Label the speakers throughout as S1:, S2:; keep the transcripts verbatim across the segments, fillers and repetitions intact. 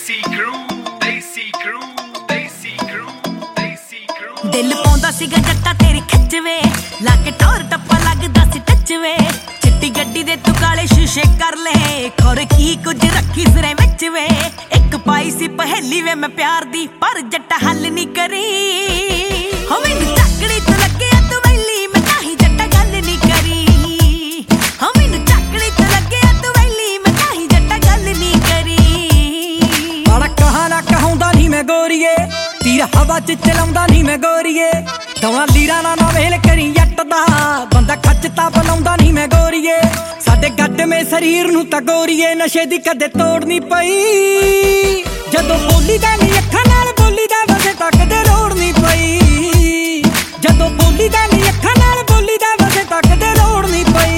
S1: ਦੇਸੀ ਕਰੂ ਦੇਸੀ ਕਰੂ ਦੇਸੀ ਕਰੂ ਦੇਸੀ ਕਰੂ
S2: ਦਿਲ ਪਾਉਂਦਾ ਸੀਗਾ ਜੱਟਾ ਤੇਰੀ ਖਿੱਚਵੇ ਲਾ ਕੇ ਟੌਰ ਟੱਪਾ ਲੱਗਦਾ ਸੀ ਟੱਚਵੇ ਚਿੱਟੀ ਗੱਡੀ ਦੇ ਤੂੰ ਕਾਲੇ ਸ਼ੀਸ਼ੇ ਕਰ ਲੈ ਖੋਰ ਕੀ ਕੁਝ ਰੱਖੀ ਸਿਰੇ ਵਿੱਚ ਵੇ ਇੱਕ ਪਾਈ ਸੀ ਪਹੇਲੀ ਵੇ ਮੈਂ ਪਿਆਰ ਦੀ ਪਰ ਜੱਟਾ ਹੱਲ ਨਹੀਂ ਕਰੀ ਹੋ ਮੈਨੂੰ ਚੱਕੜੀ ਤੋਂ ਲੱਗਿਆ ਤੂੰ ਵੈਲੀ ਮੈਂ ਤਾਂ ਹੀ ਜੱਟਾ ਗੱਲ ਨਹੀਂ ਕਰੀ ਹੋ ਮੈਨੂੰ ਚੱਕੜੀ ਤੋਂ ਲੱਗਿਆ ਤੂੰ ਵੈਲੀ ਮੈਂ ਤਾਂ ਹੀ ਜੱਟਾ ਗੱਲ ਨਹੀਂ ਕਰੀ
S3: ਬੜਾ ਕਹਾ ਨਾ ਕਹਾਉਂਦਾ ਨਹੀਂ ਮੈਂ ਗੋਰੀਏ ਤੀਰ ਹਵਾ ਚ ਚਲਾਉਂਦਾ ਨਹੀਂ ਮੈਂ ਗੋਰੀਏ ਦਵਾਂ ਲੀਰਾਂ ਨਾ ਨਾ ਵੇਲ ਕਰੀ ਜੱਟ ਦਾ ਬੰਦਾ ਖੱਚਤਾ ਬਲਾਉਂਦਾ ਨਹੀਂ ਮੈਂ ਗੋਰੀਏ ਸਾਡੇ ਗੱਡਵੇਂ ਸਰੀਰ ਨੂੰ ਤਾਂ ਗੋਰੀਏ ਨਸ਼ੇ ਦੀ ਕਦੇ ਤੋੜ ਨਹੀਂ ਪਈ ਜਦੋਂ ਬੋਲੀ ਦਾ ਨਹੀਂ ਅੱਖਾਂ ਨਾਲ ਬੋਲੀ ਦਾ ਵਸੇ ਤੱਕ ਦੇ ਰੋੜ ਨਹੀਂ ਪਈ ਜਦੋਂ ਬੋਲੀ ਦਾ ਨਹੀਂ ਅੱਖਾਂ ਨਾਲ ਬੋਲੀ ਦਾ ਵਸੇ ਤੱਕ ਦੇ ਰੋੜ ਨਹੀਂ ਪਈ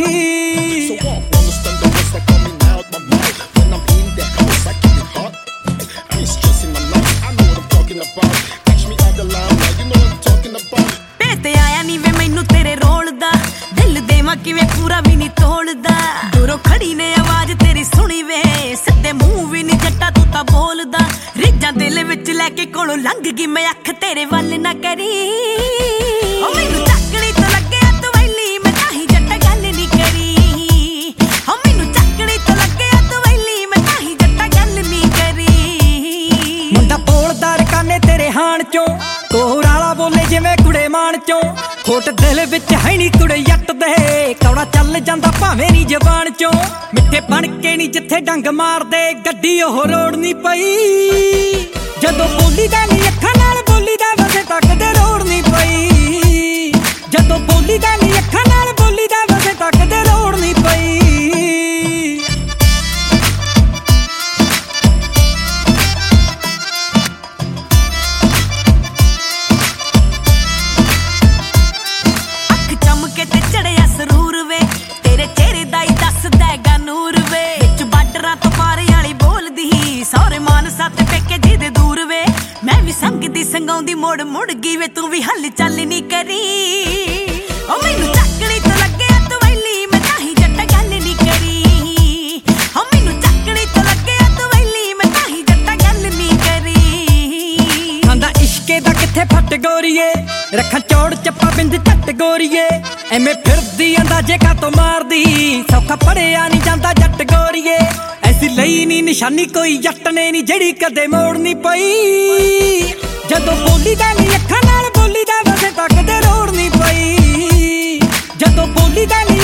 S2: ਕਿਵੇਂ ਪੂਰਾ ਵੀ ਨਹੀਂ ਤੋਲਦਾ ਦੂਰੋਂ ਖੜੀ ਨੇ ਆਵਾਜ਼ ਤੇਰੀ ਸੁਣੀ ਵੇ ਸਿੱਧੇ ਮੂੰਹ ਵੀ ਨਹੀਂ ਜੱਟਾ ਤੂੰ ਤਾਂ ਬੋਲਦਾ ਰਿੱਜਾਂ ਦਿਲ ਵਿੱਚ ਲੈ ਕੇ ਕੋਲੋਂ ਲੰਘ ਗਈ ਮੈਂ ਅੱਖ ਤੇਰੇ ਵੱਲ ਨਾ ਕਰੀ ਓ ਮੈਨੂੰ ਚੱਕੜੀ ਤੋਂ ਲੱਗਿਆ ਤੂੰ ਵੈਲੀ ਮੈਂ ਤਾਂ ਹੀ ਜੱਟਾ ਗੱਲ ਨਹੀਂ ਕਰੀ ਓ ਮੈਨੂੰ ਚੱਕੜੀ ਤੋਂ ਲੱਗਿਆ ਤੂੰ ਵੈਲੀ ਮੈਂ ਤਾਂ ਹੀ ਜੱਟਾ ਗੱਲ ਨਹੀਂ ਕਰੀ
S3: ਮੁੰਡਾ ਬੋਲਦਾ ਰਕਾਨੇ ਤੇਰੇ ਹਾਣ ਚੋਂ ਕੋਹਰ ਵਾਲਾ ਬੋਲੇ ਜਿਵੇਂ ਕੁੜੇ ਮਾਣ ਚੋਂ ਖੋਟ ਦਿਲ ਵਿੱਚ ਹੈ ਨੀ ਕੁੜੇ ਜੱਟ ਦੇ ਕੌੜਾ ਚੱਲ ਜਾਂਦਾ ਭਾਵੇਂ ਨੀ ਜ਼ਬਾਨ ਚੋਂ ਮਿੱਠੇ ਬਣ ਕੇ ਨੀ ਜਿੱਥੇ ਡੰਗ ਮਾਰਦੇ ਗੱਡੀ ਉਹ ਰੋੜ ਨੀ ਪਈ ਜਦੋਂ ਬੋਲੀ ਦਾ ਨੀ ਅੱਖਾਂ ਨਾਲ ਬੋਲੀ ਦਾ ਵਸੇ ਤੱਕ ਦੇ ਰੋੜ ਨੀ ਪਈ ਜਦੋਂ ਬੋਲੀ ਦਾ ਨੀ ਅੱਖਾਂ ਨਾਲ ਬੋਲੀ ਦਾ ਵਸੇ ਤੱਕ ਦੇ ਰੋੜ ਨੀ ਪਈ
S2: ਤੇ ਚੜਿਆ ਸਰੂਰ ਵੇ ਤੇਰੇ ਚਿਹਰੇ ਦਾ ਹੀ ਦੱਸਦਾ ਗਾ ਨੂਰ ਵੇ ਵਿੱਚ ਬਾਰਡਰਾਂ ਤੋਂ ਪਾਰ ਵਾਲੀ ਬੋਲਦੀ ਸਹੁਰੇ ਮਾਨਸਾ ਤੇ ਪੇਕੇ ਜਿਹਦੇ ਦੂਰ ਵੇ ਮੈਂ ਵੀ ਸੰਗਦੀ ਸੰਗਾਉਂਦੀ ਮੋੜ ਮੁੜ ਗਈ ਵੇ ਤੂੰ ਵੀ ਹੱਲ ਚੱਲ ਨਹੀਂ ਕਰੀ ਓ ਮੈਨੂੰ ਚੱਕੜੀ ਤੋਂ ਲੱਗਿਆ ਤੂੰ ਵੈਲੀ ਮੈਂ ਤਾਂ ਹੀ ਜੱਟਾ ਗੱਲ ਨਹੀਂ ਕਰੀ ਓ ਮੈਨੂੰ ਚੱਕੜੀ ਤੋਂ ਲੱਗਿਆ ਤੂੰ ਵੈਲੀ ਮੈਂ ਤਾਂ ਹੀ ਜੱਟਾ ਗੱਲ ਨਹੀਂ ਕਰੀ
S3: ਖਾਂਦਾ ਇਸ਼ਕੇ ਦਾ ਕਿੱਥੇ ਫੱਟ ਗੋਰੀਏ ਰੱਖਾਂ ਚੌੜ ਚੱਪਾ ਬਿੰਦ ਝੱਟ ਗੋਰੀਏ ਐਵੇਂ ਫਿਰਦੀ ਅੰਦਾਜ਼ੇ ਕਾਤੋਂ ਮਾਰਦੀ ਸੌਖਾ ਪੜਿਆ ਨਹੀਂ ਜਾਂਦਾ ਜੱਟ ਗੋਰੀਏ ਐਸੀ ਲਈ ਨਹੀਂ ਨਿਸ਼ਾਨੀ ਕੋਈ ਜੱਟ ਨੇ ਨਹੀਂ ਜਿਹੜੀ ਕਦੇ ਮੋੜ ਨਹੀਂ ਪਈ ਜਦੋਂ ਬੋਲੀ ਦਾ ਨਹੀਂ ਅੱਖਾਂ ਨਾਲ ਬੋਲੀ ਦਾ ਵਸੇ ਤੱਕ ਦੇ ਰੋੜ ਨਹੀਂ ਪਈ ਜਦੋਂ ਬੋਲੀ ਦਾ